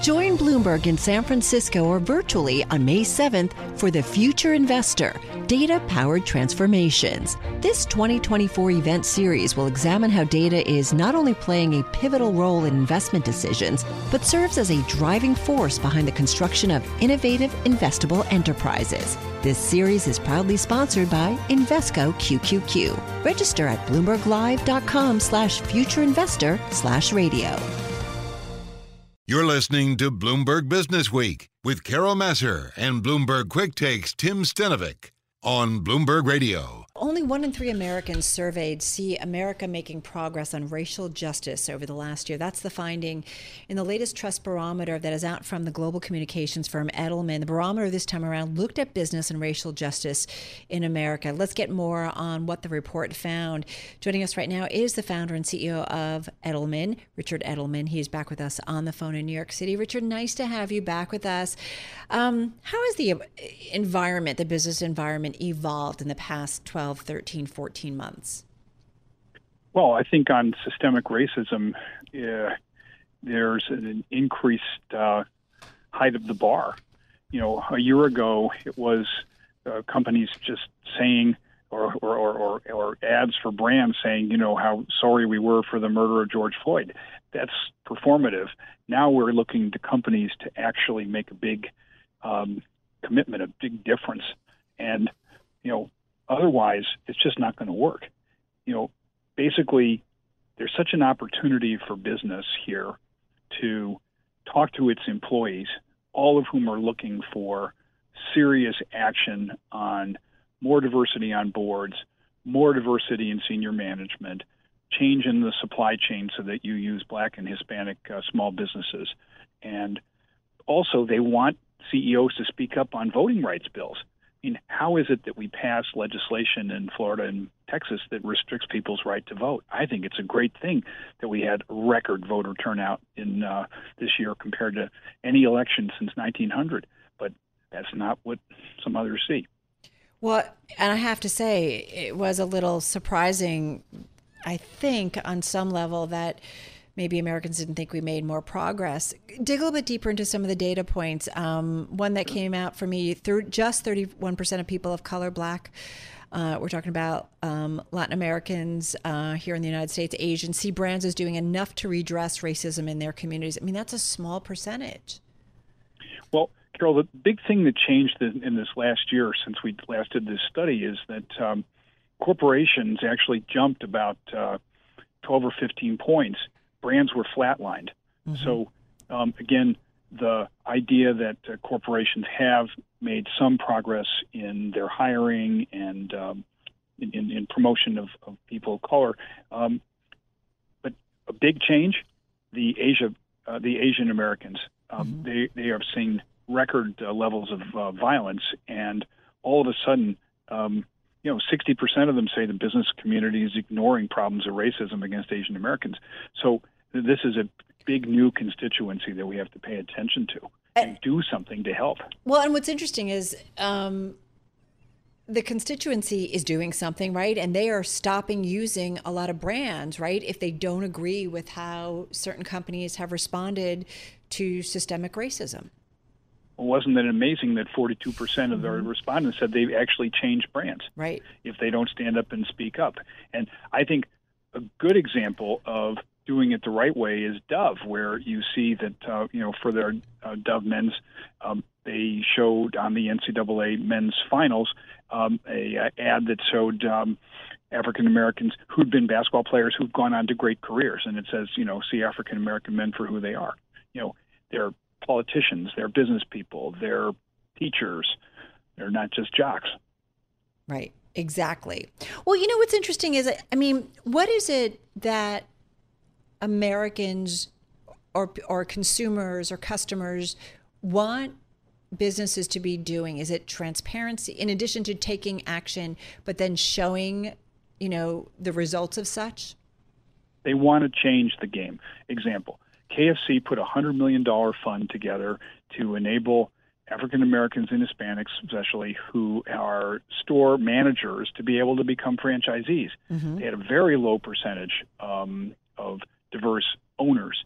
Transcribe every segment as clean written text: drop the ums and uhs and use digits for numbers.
Join Bloomberg in San Francisco or virtually on May 7th for The Future Investor, Data-Powered Transformations. This 2024 event series will examine how data is not only playing a pivotal role in investment decisions, but serves as a driving force behind the construction of innovative, investable enterprises. This series is proudly sponsored by Invesco QQQ. Register at bloomberglive.com/futureinvestor/radio. You're listening to Bloomberg Business Week with Carol Massar and Bloomberg Quick Takes Tim Stenovic on Bloomberg Radio. Only 1 in 3 Americans surveyed see America making progress on racial justice over the last year. That's the finding in the latest trust barometer that is out from the global communications firm Edelman. The barometer this time around looked at business and racial justice in America. Let's get more on what the report found. Joining us right now is the founder and CEO of Edelman, Richard Edelman. He's back with us on the phone in New York City. Richard, nice to have you back with us. How has the environment, the business environment, evolved in the past 12, 13, 14 months? Well, I think on systemic racism, there's an increased height of the bar. You know, a year ago, it was companies just saying, or ads for brands saying, you know, how sorry we were for the murder of George Floyd. That's performative. Now we're looking to companies to actually make a big commitment, a big difference. And, you know, otherwise, it's just not going to work. You know, basically, there's such an opportunity for business here to talk to its employees, all of whom are looking for serious action on more diversity on boards, more diversity in senior management, change in the supply chain so that you use Black and Hispanic small businesses. And also, they want CEOs to speak up on voting rights bills. I mean, how is it that we pass legislation in Florida and Texas that restricts people's right to vote? I think it's a great thing that we had record voter turnout in this year compared to any election since 1900. But that's not what some others see. Well, and I have to say, it was a little surprising, I think, on some level that maybe Americans didn't think we made more progress. Dig a little bit deeper into some of the data points. One that came out for me, just 31% of people of color, Black, we're talking about Latin Americans here in the United States, Asians, see brands as doing enough to redress racism in their communities. I mean, that's a small percentage. Well, Carol, the big thing that changed in this last year since we last did this study is that corporations actually jumped about 12 or 15 points. Brands were flatlined. Mm-hmm. So, again, the idea that corporations have made some progress in their hiring and in promotion of people of color, but a big change, the Asian Americans, mm-hmm. they are seeing record levels of violence, and all of a sudden, 60% of them say the business community is ignoring problems of racism against Asian Americans. So this is a big new constituency that we have to pay attention to and do something to help. Well, and what's interesting is the constituency is doing something, right? And they are stopping using a lot of brands, right? If they don't agree with how certain companies have responded to systemic racism. Well, wasn't it amazing that 42% of the respondents said they've actually changed brands, right, if they don't stand up and speak up? And I think a good example of doing it the right way is Dove, where you see that, for their Dove men's, they showed on the NCAA men's finals a ad that showed African Americans who'd been basketball players who've gone on to great careers. And it says, see African American men for who they are. They're politicians, they're business people, they're teachers, they're not just jocks. Right, exactly. Well, what's interesting is, what is it that Americans or consumers or customers want businesses to be doing? Is it transparency in addition to taking action, but then showing, the results of such? They want to change the game. Example, KFC put a $100 million fund together to enable African Americans and Hispanics, especially, who are store managers, to be able to become franchisees. Mm-hmm. They had a very low percentage of diverse owners.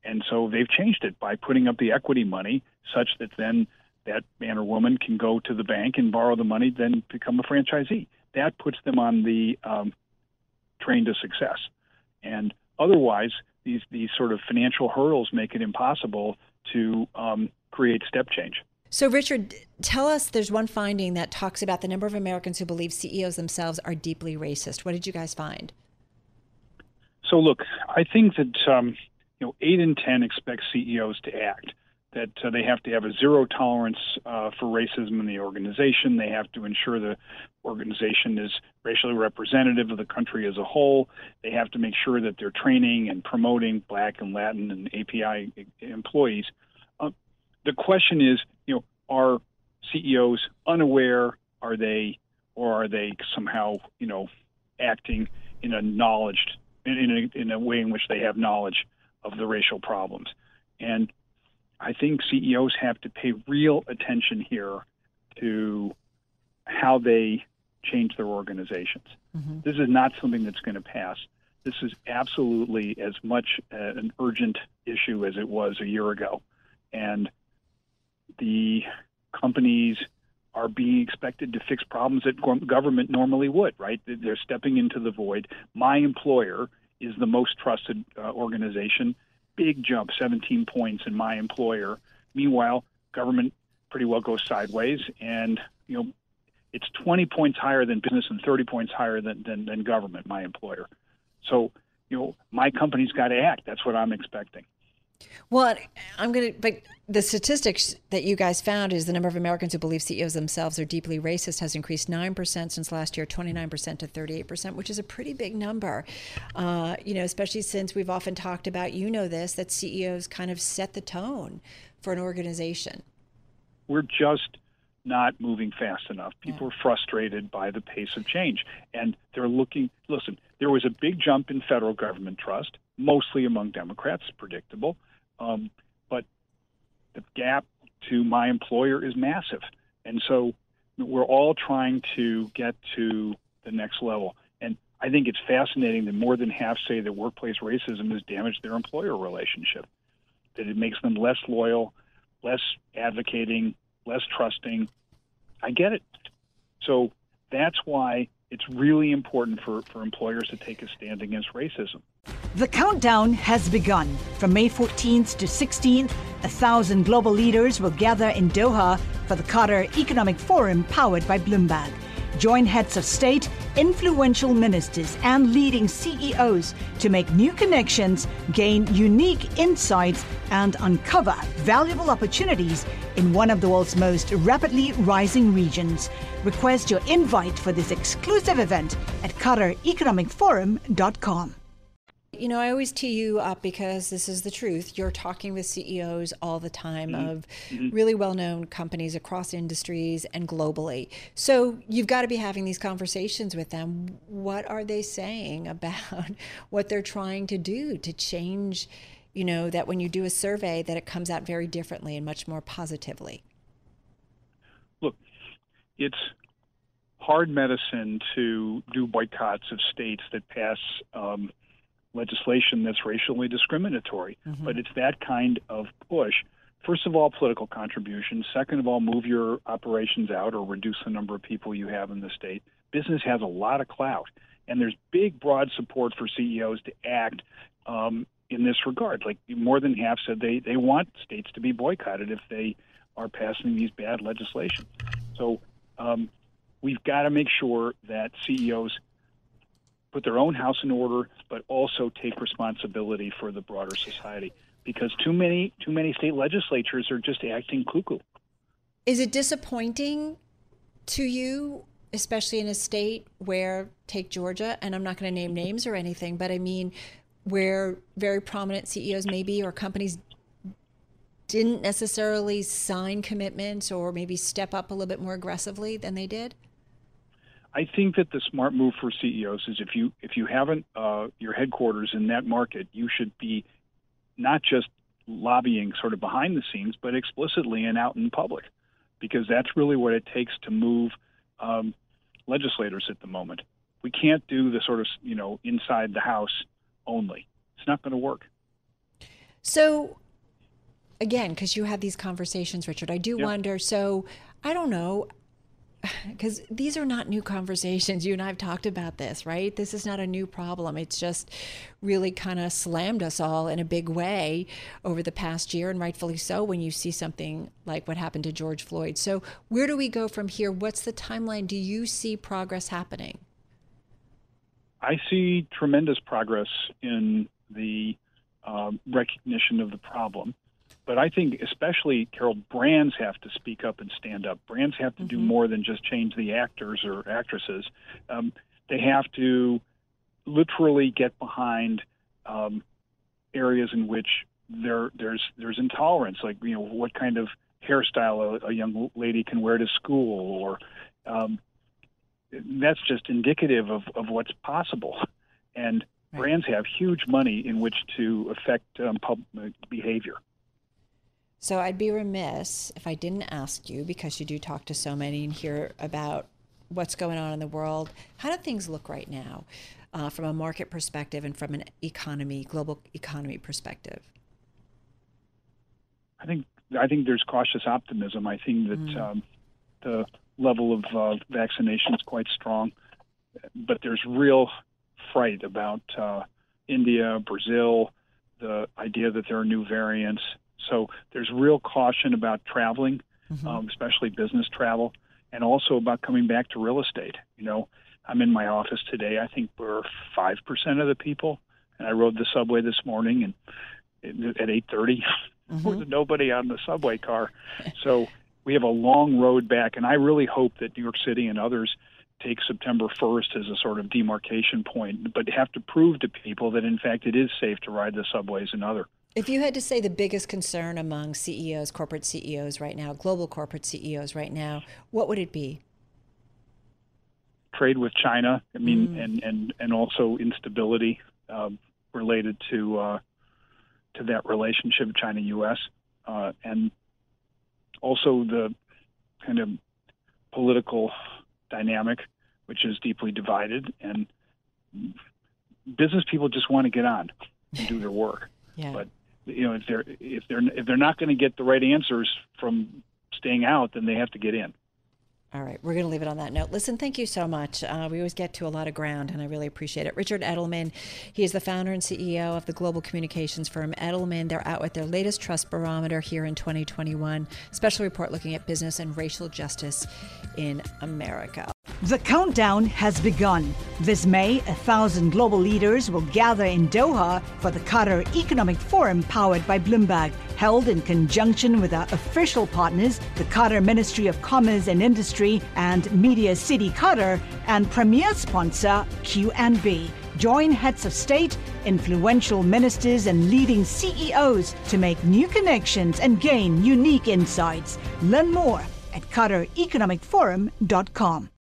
And so they've changed it by putting up the equity money such that then that man or woman can go to the bank and borrow the money, then become a franchisee. That puts them on the train to success. And otherwise, these sort of financial hurdles make it impossible to create step change. So, Richard, tell us, there's one finding that talks about the number of Americans who believe CEOs themselves are deeply racist. What did you guys find? So, look, I think that 8 in 10 expect CEOs to act, that they have to have a zero tolerance for racism in the organization. They have to ensure the organization is racially representative of the country as a whole. They have to make sure that they're training and promoting Black and Latin and API employees. The question is, are CEOs unaware? Are they somehow, acting in a way in which they have knowledge of the racial problems? And I think CEOs have to pay real attention here to how they change their organizations. Mm-hmm. This is not something that's going to pass. This is absolutely as much an urgent issue as it was a year ago. And the companies are being expected to fix problems that government normally would, right? They're stepping into the void. My employer is the most trusted organization. Big jump, 17 points in my employer. Meanwhile, government pretty well goes sideways, and it's 20 points higher than business and 30 points higher than government, my employer. So, my company's got to act. That's what I'm expecting. Well, but the statistics that you guys found is the number of Americans who believe CEOs themselves are deeply racist has increased 9% since last year, 29% to 38%, which is a pretty big number, especially since we've often talked about, that CEOs kind of set the tone for an organization. We're just not moving fast enough. People are frustrated by the pace of change, and they're looking. Listen, there was a big jump in federal government trust, mostly among Democrats, predictable, but the gap to my employer is massive, and so we're all trying to get to the next level. And I think it's fascinating that more than half say that workplace racism has damaged their employer relationship, that it makes them less loyal, less advocating, less trusting. I get it. So that's why it's really important for employers to take a stand against racism. The countdown has begun. From May 14th to 16th, 1,000 global leaders will gather in Doha for the Qatar Economic Forum powered by Bloomberg. Join heads of state, influential ministers, and leading CEOs to make new connections, gain unique insights, and uncover valuable opportunities in one of the world's most rapidly rising regions. Request your invite for this exclusive event at QatarEconomicForum.com. I always tee you up because this is the truth. You're talking with CEOs all the time of really well-known companies across industries and globally. So you've got to be having these conversations with them. What are they saying about what they're trying to do to change, that when you do a survey that it comes out very differently and much more positively? Look, it's hard medicine to do boycotts of states that pass legislation that's racially discriminatory. Mm-hmm. But it's that kind of push. First of all, political contributions. Second of all, move your operations out or reduce the number of people you have in the state. Business has a lot of clout, and there's big, broad support for CEOs to act in this regard. Like more than half said they want states to be boycotted if they are passing these bad legislation. So we've got to make sure that CEOs put their own house in order, but also take responsibility for the broader society, because too many state legislatures are just acting cuckoo. Is it disappointing to you, especially in a state where, take Georgia, and I'm not going to name names or anything, but I mean, where very prominent CEOs maybe or companies didn't necessarily sign commitments or maybe step up a little bit more aggressively than they did? I think that the smart move for CEOs is if you haven't your headquarters in that market, you should be not just lobbying sort of behind the scenes, but explicitly and out in public, because that's really what it takes to move legislators at the moment. We can't do the sort of inside the house only. It's not going to work. So, again, because you have these conversations, Richard, I do wonder, so I don't know, because these are not new conversations. You and I have talked about this, right? This is not a new problem. It's just really kind of slammed us all in a big way over the past year, and rightfully so when you see something like what happened to George Floyd. So where do we go from here? What's the timeline? Do you see progress happening? I see tremendous progress in the recognition of the problem. But I think especially, Carol, brands have to speak up and stand up. Brands have to do more than just change the actors or actresses. They have to literally get behind areas in which there's intolerance, like what kind of hairstyle a young lady can wear to school, or that's just indicative of what's possible. And brands have huge money in which to affect public behavior. So I'd be remiss if I didn't ask you, because you do talk to so many and hear about what's going on in the world. How do things look right now from a market perspective and from an global economy perspective? I think there's cautious optimism. I think that the level of vaccination is quite strong, but there's real fright about India, Brazil, the idea that there are new variants. So there's real caution about traveling, especially business travel, and also about coming back to real estate. I'm in my office today. I think we're 5% of the people, and I rode the subway this morning, and at 8:30, there was nobody on the subway car. So we have a long road back, and I really hope that New York City and others take September 1st as a sort of demarcation point, but have to prove to people that, in fact, it is safe to ride the subways and other. If you had to say the biggest concern among CEOs, corporate CEOs right now, global corporate CEOs right now, what would it be? Trade with China, and also instability related to that relationship, China-U.S., and also the kind of political dynamic, which is deeply divided, and business people just want to get on and do their work. But if they're not going to get the right answers from staying out, then they have to get in. All right, we're going to leave it on that note. Listen, thank you so much. We always get to a lot of ground, and I really appreciate it. Richard Edelman, he is the founder and CEO of the global communications firm Edelman. They're out with their latest trust barometer here in 2021, special report looking at business and racial justice in America. The countdown has begun. This May, 1,000 global leaders will gather in Doha for the Qatar Economic Forum powered by Bloomberg, held in conjunction with our official partners, the Qatar Ministry of Commerce and Industry and Media City Qatar, and premier sponsor QNB. Join heads of state, influential ministers, and leading CEOs to make new connections and gain unique insights. Learn more at QatarEconomicForum.com.